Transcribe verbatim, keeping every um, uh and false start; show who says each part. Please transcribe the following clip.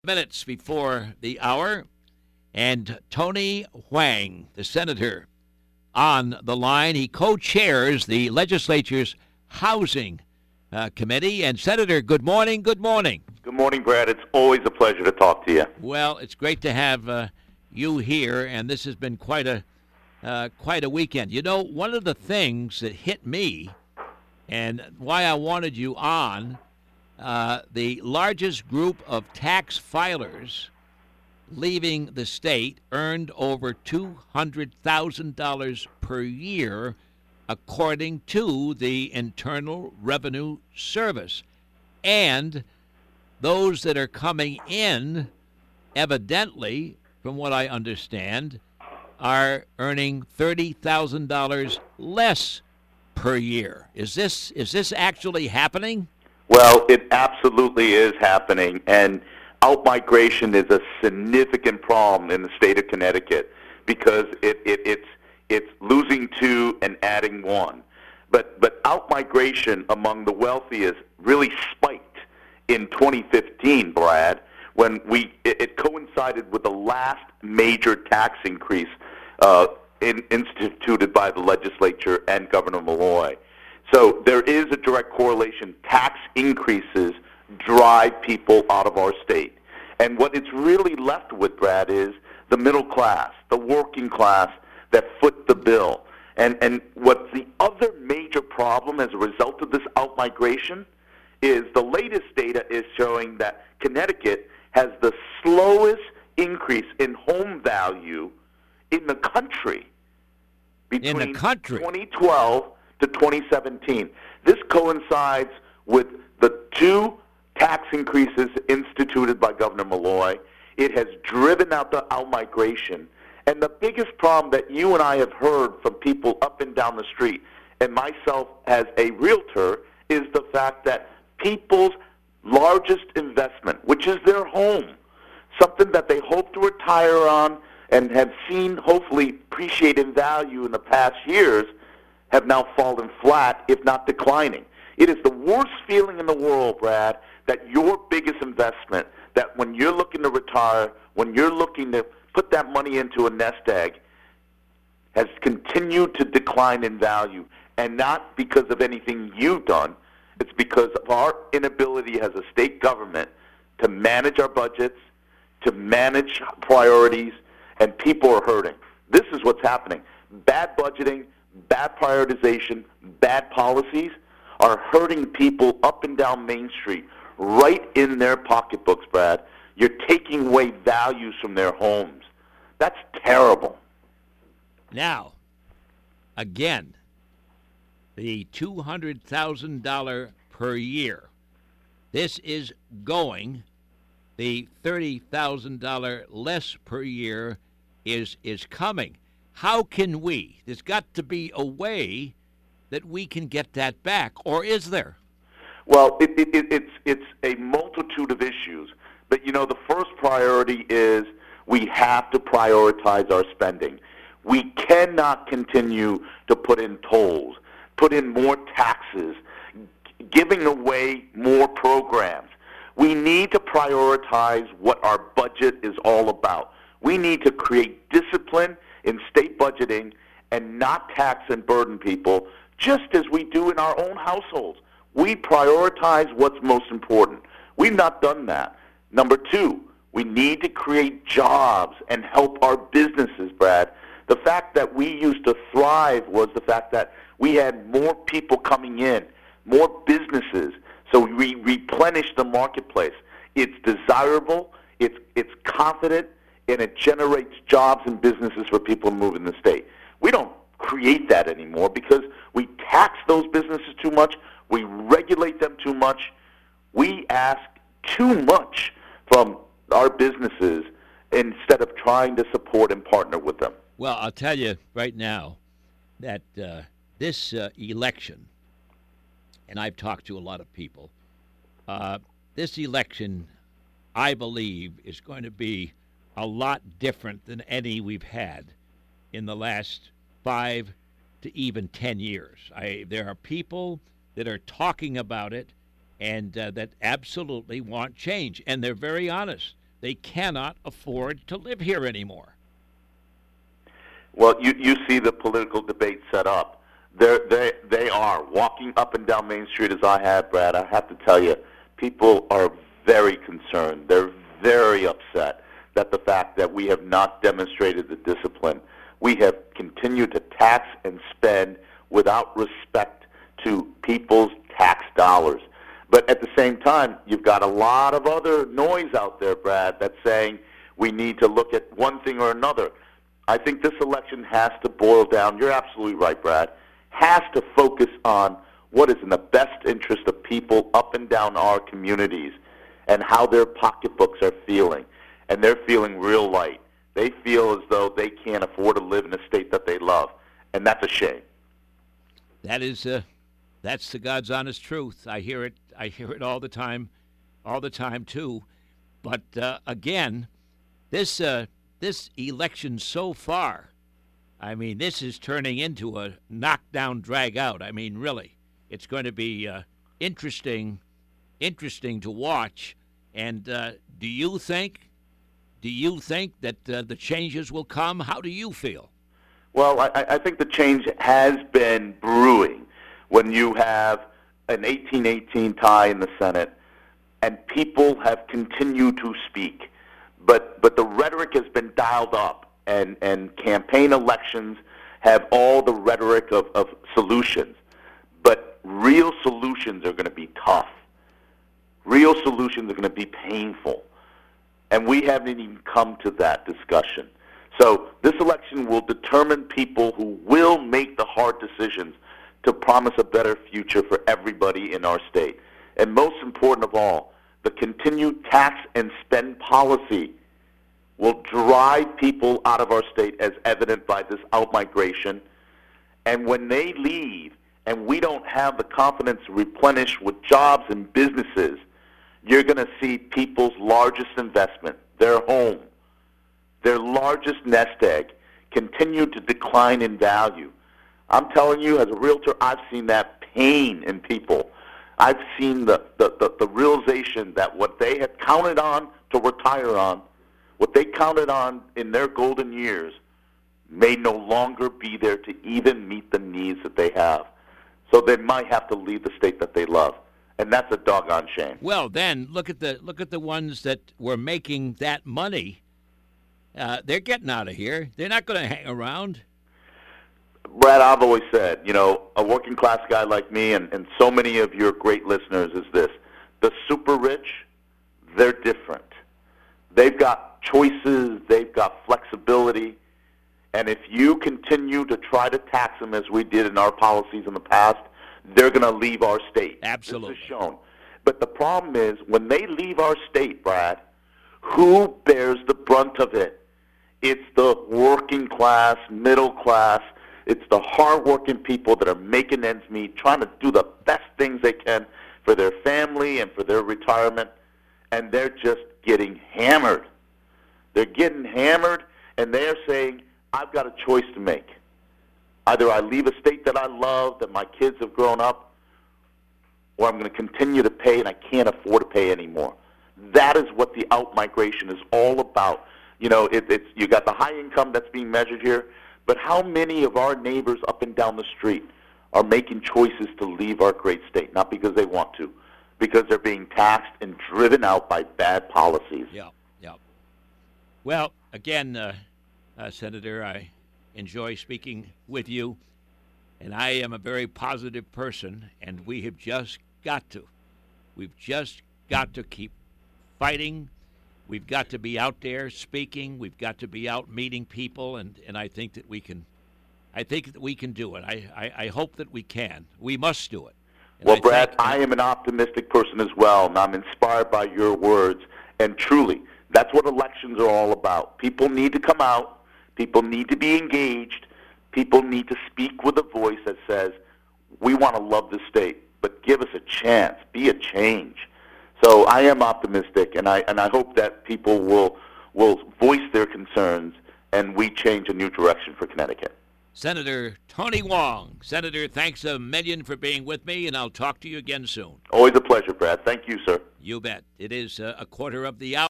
Speaker 1: minutes before the hour, and Tony Hwang, the senator, on the line. He co-chairs the legislature's Housing uh, Committee. And, Senator, good morning, good morning.
Speaker 2: Good morning, Brad. It's always a pleasure to talk to you.
Speaker 1: Well, it's great to have uh, you here, and this has been quite a uh, quite a weekend. You know, one of the things that hit me and why I wanted you on, uh, the largest group of tax filers leaving the state earned over two hundred thousand dollars per year, according to the Internal Revenue Service. And those that are coming in, evidently, from what I understand, are earning thirty thousand dollars less per year. Is this is this actually happening?
Speaker 2: Well, it absolutely is happening, and outmigration is a significant problem in the state of Connecticut because it, it, it's it's losing two and adding one. But but outmigration among the wealthiest really spiked in twenty fifteen, Brad, when we it, it coincided with the last major tax increase uh, in, instituted by the legislature and Governor Malloy. So there is a direct correlation. Tax increases drive people out of our state. And what it's really left with, Brad, is the middle class, the working class that foot the bill. And and what's the other major problem as a result of this outmigration is the latest data is showing that Connecticut has the slowest increase in home value in the country between
Speaker 1: in the country.
Speaker 2: twenty twelve to twenty seventeen. This coincides with the two tax increases instituted by Governor Malloy. It has driven out the outmigration. And the biggest problem that you and I have heard from people up and down the street, and myself as a realtor, is the fact that people's largest investment, which is their home, something that they hope to retire on and have seen hopefully appreciate in value in the past years, have now fallen flat, if not declining. It is the worst feeling in the world, Brad, that your biggest investment, that when you're looking to retire, when you're looking to put that money into a nest egg, has continued to decline in value. And not because of anything you've done. It's because of our inability as a state government to manage our budgets, to manage priorities, and people are hurting. This is what's happening. Bad budgeting, bad prioritization, bad policies are hurting people up and down Main Street, right in their pocketbooks, Brad. You're taking away values from their homes. That's terrible.
Speaker 1: Now, again, the two hundred thousand dollars per year. This is going. The thirty thousand dollars less per year is is coming. How can we? There's got to be a way that we can get that back, or is there?
Speaker 2: Well, it, it, it, it's it's a multitude of issues. But, you know, the first priority is we have to prioritize our spending. We cannot continue to put in tolls, put in more taxes, giving away more programs. We need to prioritize what our budget is all about. We need to create discipline in state budgeting and not tax and burden people, just as we do in our own households. We prioritize what's most important. We've not done that. Number two, we need to create jobs and help our businesses, Brad. The fact that we used to thrive was the fact that we had more people coming in, more businesses, so we replenished the marketplace. It's desirable, it's it's confident, and it generates jobs and businesses for people to move in the state. We don't create that anymore because we tax those businesses too much, we regulate them too much, we ask too much from our businesses instead of trying to support and partner with them.
Speaker 1: Well, I'll tell you right now that uh, this uh, election, and I've talked to a lot of people, uh, this election, I believe, is going to be a lot different than any we've had in the last five to even ten years. I, there are people that are talking about it and uh, that absolutely want change, and they're very honest. they cannot afford to live here anymore.
Speaker 2: Well, you, you see the political debate set up. They're, they they are walking up and down Main Street as I have, Brad. I have to tell you, people are very concerned. They're very upset that the fact that we have not demonstrated the discipline. We have continued to tax and spend without respect to people's tax dollars. But at the same time, you've got a lot of other noise out there, Brad, that's saying we need to look at one thing or another. I think this election has to boil down, you're absolutely right, Brad, has to focus on what is in the best interest of people up and down our communities and how their pocketbooks are feeling. And they're feeling real light. They feel as though they can't afford to live in a state that they love. And that's a shame.
Speaker 1: That is, uh, that's the God's honest truth. I hear it. I hear it all the time, all the time too. But uh, again, this uh, this election so far, I mean, this is turning into a knockdown, drag out. I mean, really, it's going to be uh, interesting, interesting to watch. And uh, do you think, do you think that uh, the changes will come? How do you feel?
Speaker 2: Well, I, I think the change has been brewing when you have an eighteen eighteen tie in the Senate, and people have continued to speak. But but the rhetoric has been dialed up, and, and campaign elections have all the rhetoric of, of solutions. But real solutions are going to be tough. Real solutions are going to be painful. And we haven't even come to that discussion. So this election will determine people who will make the hard decisions to promise a better future for everybody in our state. And most important of all, the continued tax and spend policy will drive people out of our state, as evident by this outmigration. And when they leave and we don't have the confidence to replenish with jobs and businesses, you're going to see people's largest investment, their home, their largest nest egg, continue to decline in value. I'm telling you, as a realtor, I've seen that pain in people. I've seen the, the, the, the realization that what they had counted on to retire on, what they counted on in their golden years, may no longer be there to even meet the needs that they have. So they might have to leave the state that they love. And that's a doggone shame.
Speaker 1: Well, then look at the look at the ones that were making that money. Uh, they're getting out of here. They're not going to hang around.
Speaker 2: Brad, I've always said, you know, a working class guy like me and, and so many of your great listeners is this. The super rich, they're different. They've got choices. They've got flexibility. And if you continue to try to tax them as we did in our policies in the past, they're going to leave our state.
Speaker 1: Absolutely.
Speaker 2: This is shown. But the problem is, when they leave our state, Brad, who bears the brunt of it? It's the working class, middle class. It's the hardworking people that are making ends meet, trying to do the best things they can for their family and for their retirement, and they're just getting hammered. They're getting hammered, and they're saying, I've got a choice to make. Either I leave a state that I love, that my kids have grown up, or I'm going to continue to pay and I can't afford to pay anymore. That is what the out-migration is all about. You know, it, it's you got the high income that's being measured here, but how many of our neighbors up and down the street are making choices to leave our great state? Not because they want to, because they're being taxed and driven out by bad policies.
Speaker 1: Yeah, yeah. Well, again, uh, uh, Senator, I enjoy speaking with you, and I am a very positive person, and we have just got to. We've just got to keep fighting. We've got to be out there speaking. We've got to be out meeting people, and, and I think that we can. I think that we can do it. I, I, I hope that we can. We must do it. And
Speaker 2: well,
Speaker 1: I
Speaker 2: Brad,
Speaker 1: think,
Speaker 2: I am an optimistic person as well, and I'm inspired by your words. And truly, that's what elections are all about. People need to come out. People need to be engaged. People need to speak with a voice that says, we want to love the state, but give us a chance. Be a change. So I am optimistic, and I and I hope that people will will voice their concerns, and we change a new direction for Connecticut.
Speaker 1: Senator Tony Hwang. Senator, thanks a million for being with me, and I'll talk to you again soon.
Speaker 2: Always a pleasure, Brad. Thank you, sir.
Speaker 1: You bet. It is uh, a quarter of the hour.